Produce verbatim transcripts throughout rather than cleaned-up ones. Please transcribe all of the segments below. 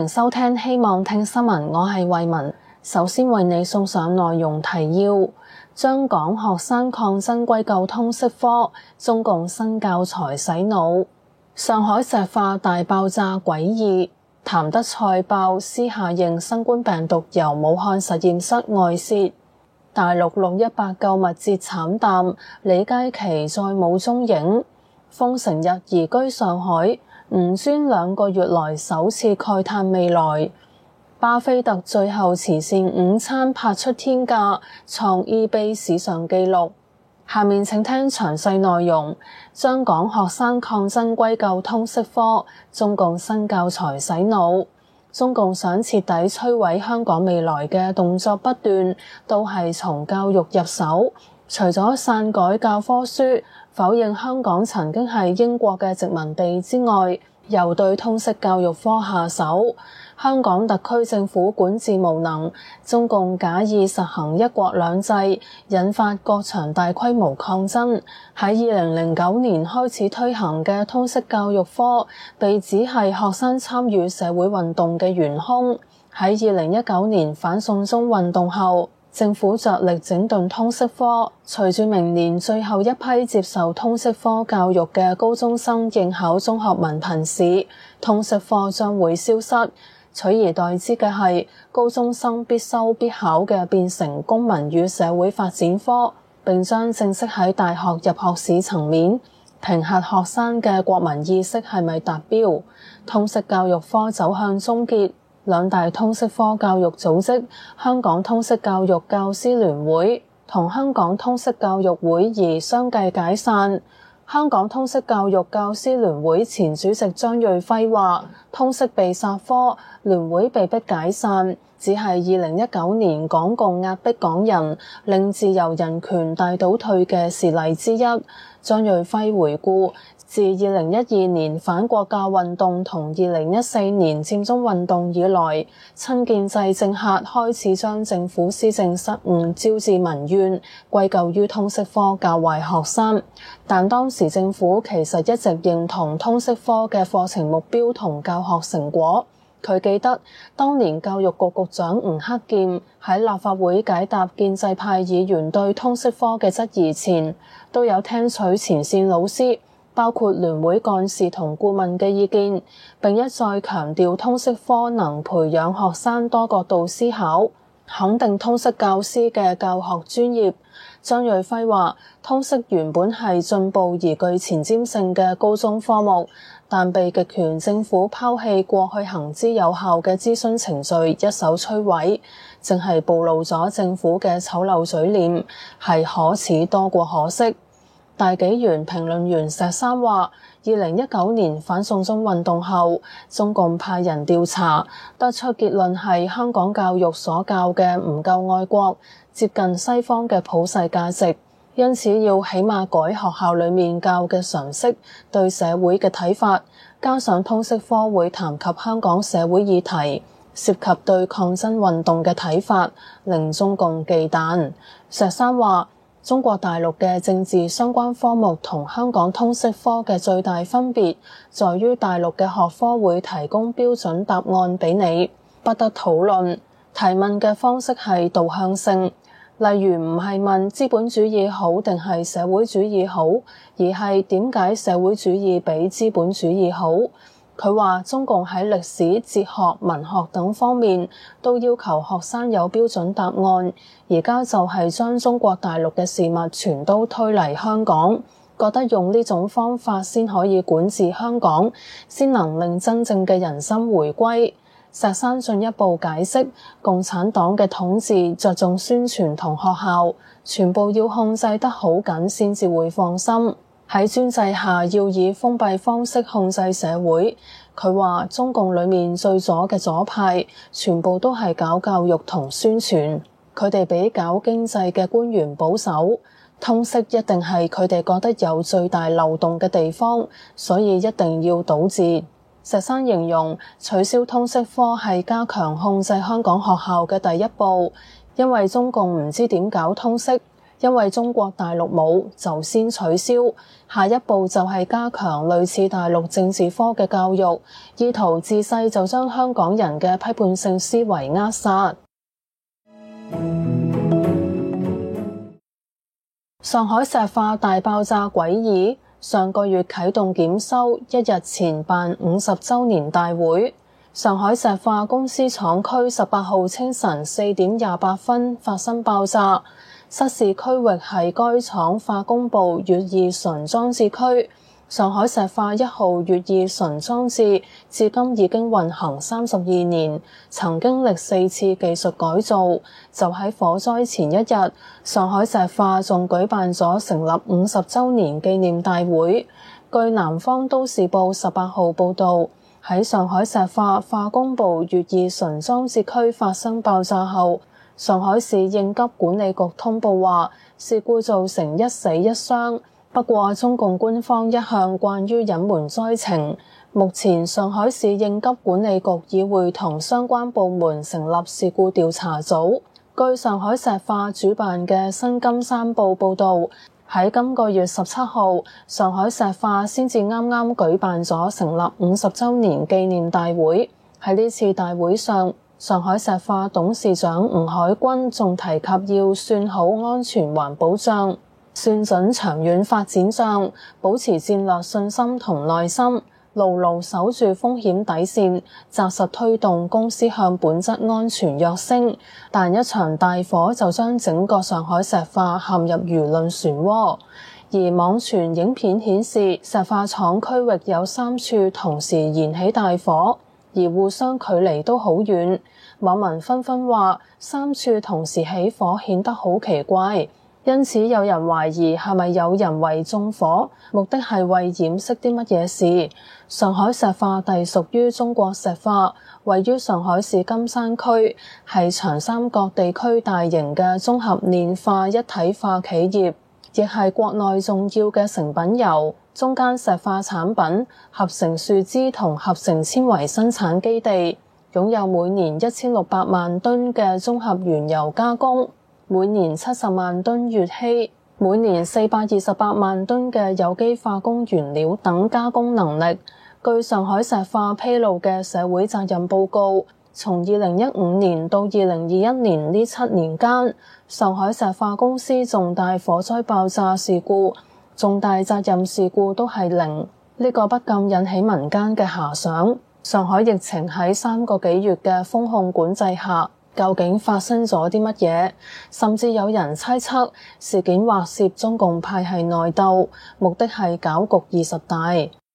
收聽希望聽新聞，我係慧雯。首先為你送上內容提要：將港學生抗爭歸咎通識科，中共新教材洗腦；上海石化大爆炸詭異；譚德塞爆私下認新冠病毒由武漢實驗室外泄；大陸六一八購物節慘淡，李佳琦再冇蹤影；封城日移居上海，吳尊兩個月來首次慨嘆未來；巴菲特最後慈善午餐拍出天價，創 eBay 史上紀錄。下面請聽詳細內容。將港學生抗爭歸咎通識科，中共新教材洗腦。中共想徹底摧毀香港未來嘅動作不斷，都係從教育入手。除咗篡改教科書，否認香港曾經係英國嘅殖民地之外，又對通識教育科下手。香港特區政府管治無能，中共假意實行一國兩制，引發各場大規模抗爭。喺二零零九年開始推行嘅通識教育科，被指係學生參與社會運動嘅元兇。喺二零一九年反送中運動後，政府着力整頓通識科，隨住明年最後一批接受通識科教育嘅高中生應考中學文憑試，通識科將會消失，取而代之嘅係高中生必修必考嘅變成公民與社會發展科，並將正式喺大學入學試層面評核學生嘅國民意識係咪達標。通識教育科走向終結，兩大通識科教育組織香港通識教育教師聯會同香港通識教育會而相繼解散。香港通識教育教師聯會前主席張瑞輝話：通識被殺科，聯會被迫解散，只係二零一九年港共壓迫港人，令自由人權大倒退嘅事例之一。張瑞輝回顧，自二零一二年反國教運動同二零一四年佔中運動以來，親建制政客開始將政府施政失誤招致民怨，歸咎於通識科教壞學生。但當時政府其實一直認同通識科嘅課程目標同教學成果。佢記得當年教育局局長吳克儉喺立法會解答建制派議員對通識科嘅質疑前，都有聽取前線老師包括聯會幹事同顧問嘅意見，並一再強調通識科能培養學生多角度思考，肯定通識教師嘅教學專業。張瑞輝話：通識原本係進步而具前瞻性嘅高中科目，但被極權政府拋棄過去行之有效嘅諮詢程序，一手摧毀，淨係暴露咗政府嘅醜陋嘴臉，係可恥多過可惜。大紀元評論員石山話：二零一九年反送中運動後，中共派人調查，得出結論係香港教育所教嘅唔夠愛國，接近西方嘅普世價值，因此要起碼改學校裡面教嘅常識、對社會嘅睇法，加上通識科會談及香港社會議題，涉及對抗爭運動嘅睇法，令中共忌憚。石山話：中國大陸嘅政治相關科目同香港通識科嘅最大分別，在於大陸嘅學科會提供標準答案俾你，不得討論。提問嘅方式係導向性，例如唔係問資本主義好定係社會主義好，而係點解社會主義比資本主義好。佢話中共喺歷史、哲學、文學等方面都要求學生有標準答案，而家就係將中國大陸嘅事物全都推嚟香港，覺得用呢種方法先可以管治香港，先能令真正嘅人心回歸。石山進一步解釋，共產黨嘅統治着重宣傳同學校，全部要控制得好緊先至會放心。喺專制下要以封閉方式控制社會。佢話中共裡面最左嘅左派全部都係搞教育同宣傳，佢哋比搞經濟嘅官員保守，通識一定係佢哋覺得有最大漏洞嘅地方，所以一定要堵截。石山形容取消通識科係加強控制香港學校嘅第一步，因為中共唔知點搞通識， 因為中國大陸冇，就先取消。下一步就係加強類似大陸政治科嘅教育，意圖自細就將香港人嘅批判性思維扼殺。上海石化大爆炸詭異，上個月啟動檢修，一日前辦五十週年大會。上海石化公司廠區十八號清晨四點廿八分發生爆炸。失事區域係該廠化工部乙二醇裝置區。上海石化一號乙二醇裝置至今已經運行三十二年，曾經歷四次技術改造。就喺火災前一日，上海石化仲舉辦咗成立五十週年紀念大會。據南方都市報十八號報導，喺上海石化化工部乙二醇裝置區發生爆炸後，上海市應急管理局通報話，事故造成一死一傷。不過中共官方一向慣於隱瞞災情，目前上海市應急管理局已會同相關部門成立事故調查組。據上海石化主辦嘅新金山報報導，喺今個月十七號，上海石化先至啱啱舉辦咗成立五十週年紀念大會。喺呢次大會上，上海石化董事長吳海軍仲提及要算好安全環保帳，算準長遠發展帳，保持戰略信心同耐心，牢牢守住風險底線，紮實推動公司向本質安全躍升。但一場大火就將整個上海石化陷入輿論漩渦。而網傳影片顯示，石化廠區域有三處同時燃起大火，而互相距離都好遠。網民紛紛話，三處同時起火顯得好奇怪。因此有人懷疑係咪有人為縱火，目的係為掩飾啲乜嘢事。上海石化隸屬於中國石化，位於上海市金山區，係長三角地區大型嘅綜合煉化一體化企業，亦係國內重要嘅成品油、中間石化產品、合成樹脂同合成纖維生產基地，擁有每年一千六百萬噸嘅綜合原油加工，每年七十萬噸乙烯，每年四百二十八萬噸嘅有機化工原料等加工能力。據上海石化披露嘅社會責任報告，從二零一五年到二零二一年呢七年間，上海石化公司重大火災爆炸事故、重大責任事故都係零，呢個不禁引起民間嘅遐想。上海疫情喺三個幾月嘅封控管制下，究竟發生咗啲乜嘢？甚至有人猜測事件或涉中共派系內鬥，目的係搞局二十大。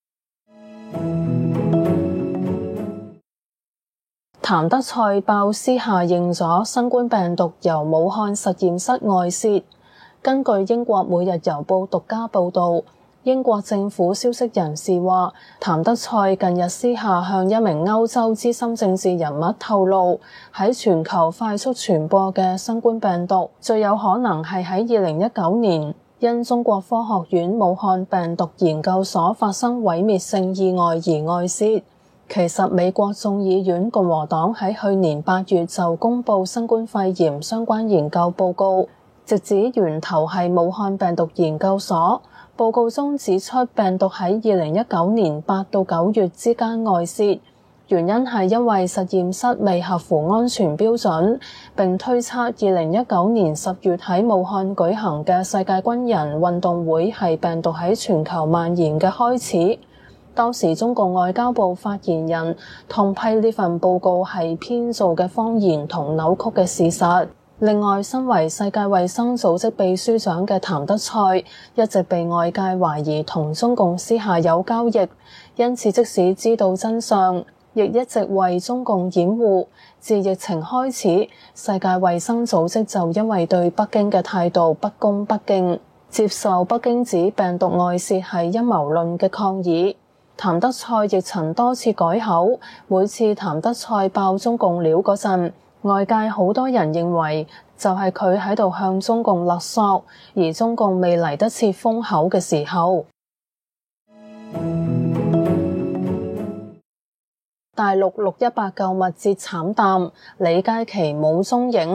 譚德塞爆私下認咗新冠病毒由武漢實驗室外泄。根據英國每日郵報獨家報導，英國政府消息人士話，譚德塞近日私下向一名歐洲資深政治人物透露，喺全球快速傳播嘅新冠病毒最有可能係喺二零一九年因中國科學院武漢病毒研究所發生毀滅性意外而外泄。其實美國眾議院共和黨喺去年八月就公布新冠肺炎相關研究報告，直指源頭係武漢病毒研究所。報告中指出，病毒喺二零一九年八到九月之間外泄，原因係因為實驗室未合乎安全標準，並推測二零一九年十月喺武漢舉行嘅世界軍人運動會係病毒喺全球蔓延嘅開始。當時中共外交部發言人痛批呢份報告係編造嘅謊言同扭曲嘅事實。另外，身為世界衛生組織秘書長嘅譚德塞一直被外界懷疑同中共私下有交易，因此即使知道真相，亦一直為中共掩護。自疫情開始，世界衛生組織就因為對北京嘅態度不恭不敬，接受北京指病毒外泄係陰謀論嘅抗議。譚德塞亦曾多次改口，每次譚德塞爆中共料嗰陣，外界好多人認為就係佢喺度向中共勒索，而中共未嚟得切封口嘅時候。大陸六一八購物節慘淡，李佳琦冇蹤影。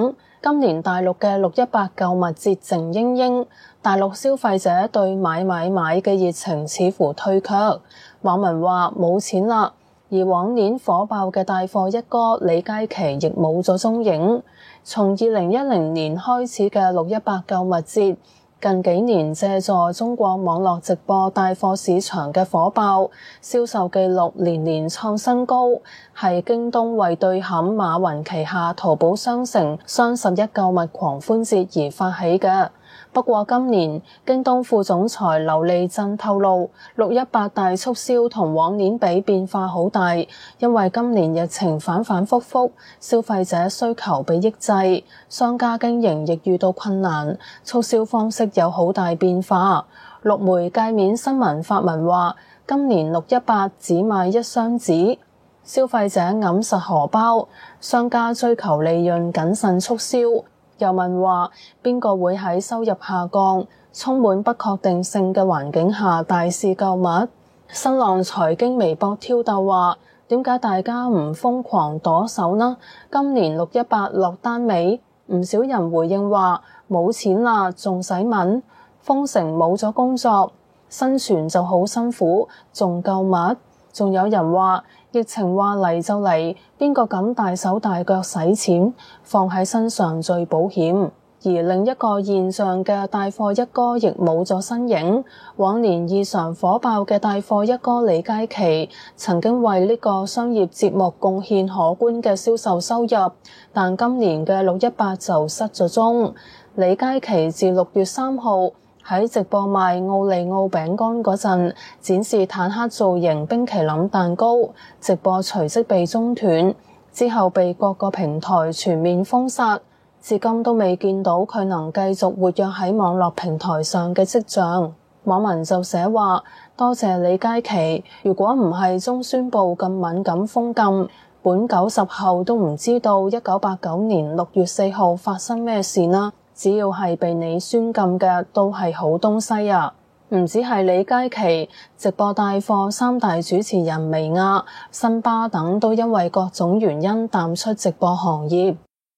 今年大陸嘅六一八購物節靜英英，大陸消費者對買買買嘅熱情似乎退卻。網民話冇錢啦，而往年火爆嘅帶貨一哥李佳琦亦冇咗蹤影。從二零一零年開始嘅六一八購物節，近幾年借助中國網絡直播帶貨市場嘅火爆，銷售紀錄年年創新高，係京東為對撼馬雲旗下淘寶商城雙十一購物狂歡節而發起嘅。不過今年京東副總裁劉利鎮透露，六一八大促銷同往年比變化好大，因為今年疫情反反复复，消費者需求被抑制，商家經營亦遇到困難，促銷方式有好大變化。陸媒界面新聞發文話，今年六一八只賣一箱紙，消費者揞實荷包，商家追求利潤謹慎促銷。又問話邊個會喺收入下降、充滿不確定性嘅環境下大肆購物？新浪財經微博挑逗話，點解大家唔瘋狂躲手呢？今年六一八落單未？唔少人回應話冇錢啦，仲使問？封城冇咗工作，生存就好辛苦，仲購物？仲有人話疫情話嚟就嚟，邊個敢大手大腳使錢，放喺身上最保險。而另一個現象嘅帶貨一哥亦冇咗身影。往年異常火爆嘅帶貨一哥李佳琦曾經為呢個商業節目貢獻可觀嘅銷售收入，但今年嘅六一八就失咗蹤。李佳琦自六月三號喺直播賣奧利奧餅乾嗰陣，展示坦克造型冰淇淋蛋糕，直播隨即被中斷，之後被各個平台全面封殺，至今都未見到佢能繼續活躍喺網絡平台上嘅跡象。網民就寫話：多謝李佳琦，如果唔係中宣部咁敏感封禁，本九十後都唔知道一九八九年六月四號發生咩事啦。只要係被你宣禁嘅，都係好東西啊！唔止係李佳琦，直播帶貨三大主持人薇婭、辛巴等都因為各種原因淡出直播行業。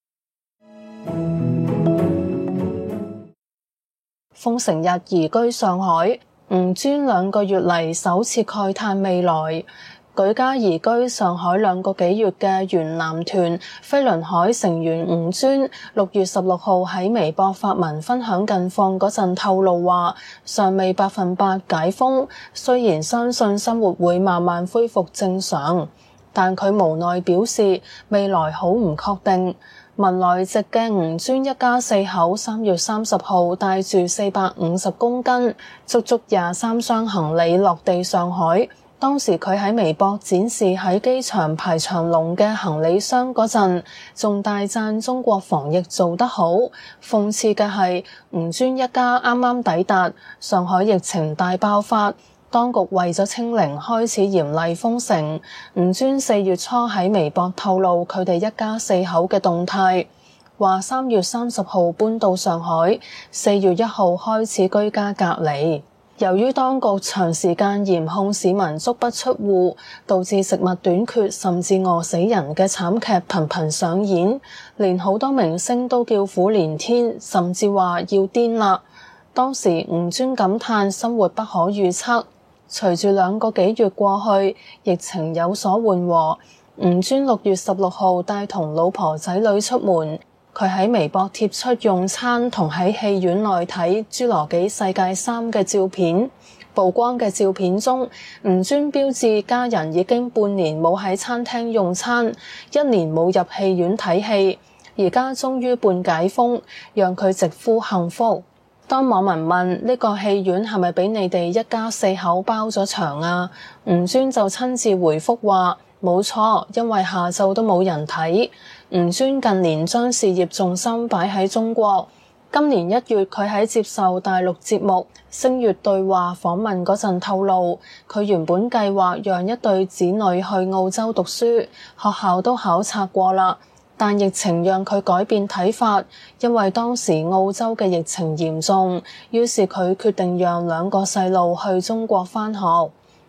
封城日移居上海，吳尊兩個月嚟首次慨嘆未來。舉家移居上海兩個幾月嘅原男團飛輪海成員吳尊，六月十六號喺微博發文分享近況嗰陣透露話，尚未百分百解封，雖然相信生活會慢慢恢復正常，但佢無奈表示未來好唔確定。文萊籍嘅吳尊一家四口三月三十號帶住四百五十公斤，足足廿三箱行李落地上海。當時佢喺微博展示喺機場排長龍嘅行李箱嗰陣，仲大讚中國防疫做得好。諷刺嘅係，吳尊一家啱啱抵達，上海疫情大爆發，當局為咗清零開始嚴厲封城。吳尊四月初喺微博透露佢哋一家四口嘅動態，話三月三十號搬到上海，四月一號開始居家隔離。由於當局長時間嚴控市民足不出戶，導致食物短缺甚至餓死人嘅慘劇頻頻上演，連好多明星都叫苦連天，甚至話要癲啦。當時吳尊感嘆生活不可預測。隨住兩個幾月過去，疫情有所緩和，吳尊六月十六號帶同老婆仔女出門。佢喺微博貼出用餐同喺戲院內睇《侏羅紀世界三》嘅照片。曝光嘅照片中，吳尊標誌家人已經半年冇喺餐廳用餐，一年冇入戲院睇戲，而家終於半解封，讓佢直呼幸福。當網民問呢個戲院係咪俾你哋一家四口包咗場啊？吳尊就親自回覆話：冇錯，因為下晝都冇人睇。吳尊近年將事業重心擺喺中國。今年一月，佢喺接受大陸節目《星月對話》訪問嗰陣透露，佢原本計劃讓一對子女去澳洲讀書，學校都考察過啦，但疫情讓佢改變睇法，因為當時澳洲嘅疫情嚴重，於是佢決定讓兩個細路去中國返學。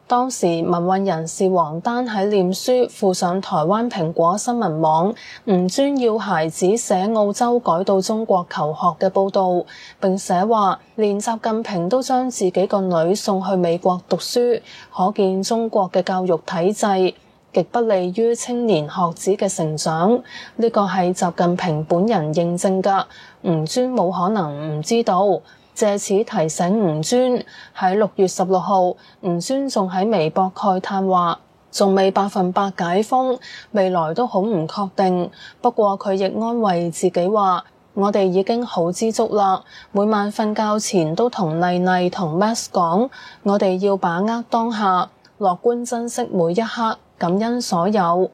當時民運人士王丹喺臉書附上台灣蘋果新聞網吳尊要孩子寫澳洲改到中國求學嘅報導，並寫話連習近平都將自己個女送去美國讀書，可見中國嘅教育體制極不利於青年學子嘅成長。呢個係習近平本人認證㗎，吳尊冇可能唔知道。借此提醒吳尊，喺六月十六號，吳尊仲喺微博慨嘆話，仲未百分百解封，未來都好唔確定。不過佢亦安慰自己話，我哋已經好知足啦。每晚瞓覺前都同麗麗同 Max 講，我哋要把握當下，樂觀珍惜每一刻，感恩所有。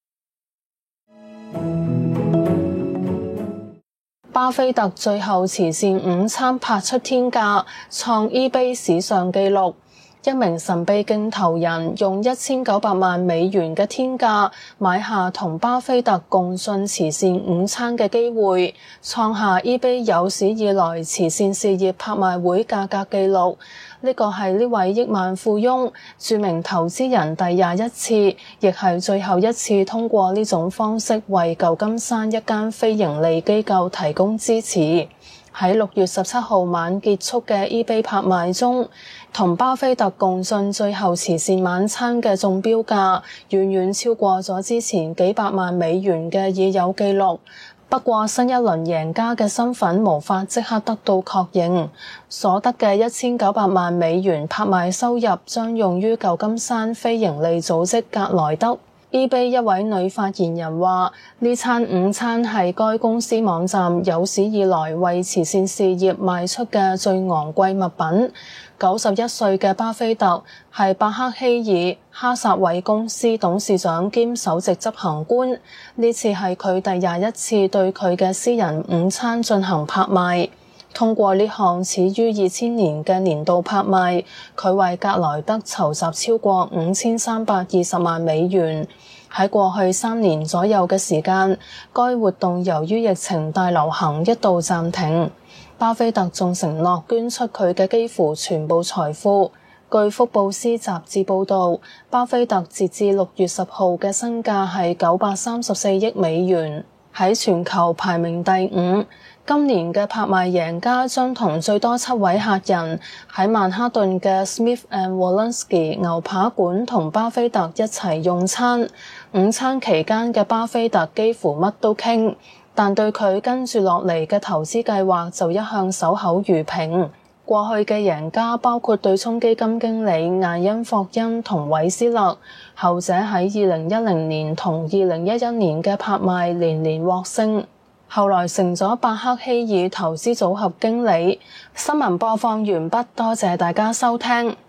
巴菲特最後慈善午餐拍出天價，創 eBay 史上紀錄。一名神秘競投人用一千九百萬美元嘅天價買下同巴菲特共進慈善午餐嘅機會，創下 eBay 有史以來慈善事業拍賣會價格紀錄。呢個係呢位億萬富翁、著名投資人第廿一次，亦係最後一次通過呢種方式為舊金山一間非盈利機構提供支持。喺六月十七號晚結束嘅 eBay 拍賣中，同巴菲特共進最後慈善晚餐嘅中標價，遠遠超過咗之前幾百萬美元嘅已有紀錄。不過新一輪贏家嘅身份無法即刻得到確認，所得嘅一千九百萬美元拍賣收入將用於舊金山非營利組織格萊德。eBay 一位女發言人話，呢餐午餐係該公司網站有史以來為慈善事業賣出嘅最昂貴物品。九十一歲嘅巴菲特係伯克希爾哈撒韋公司董事長兼首席執行官，呢次係佢第廿一次對佢嘅私人午餐進行拍賣。通過呢項始於二千年嘅年度拍賣，佢為格萊德籌集超過五千三百二十萬美元。喺過去三年左右嘅時間，該活動由於疫情大流行一度暫停。巴菲特仲承諾捐出佢嘅幾乎全部財富。據福布斯雜誌報導，巴菲特截至六月十號嘅身價係九百三十四億美元，喺全球排名第五。今年嘅拍賣贏家將同最多七位客人喺曼哈頓嘅 Smith and Wollensky 牛扒館同巴菲特一齊用餐。午餐期間嘅巴菲特幾乎乜都傾，但對佢跟住落嚟嘅投資計劃就一向守口如瓶。過去嘅贏家包括對沖基金經理艾恩霍恩同韋斯勒，後者喺二零一零年同二零一一年嘅拍賣連連獲勝，後來成咗伯克希爾投資組合經理。新聞播放完畢，多謝大家收聽。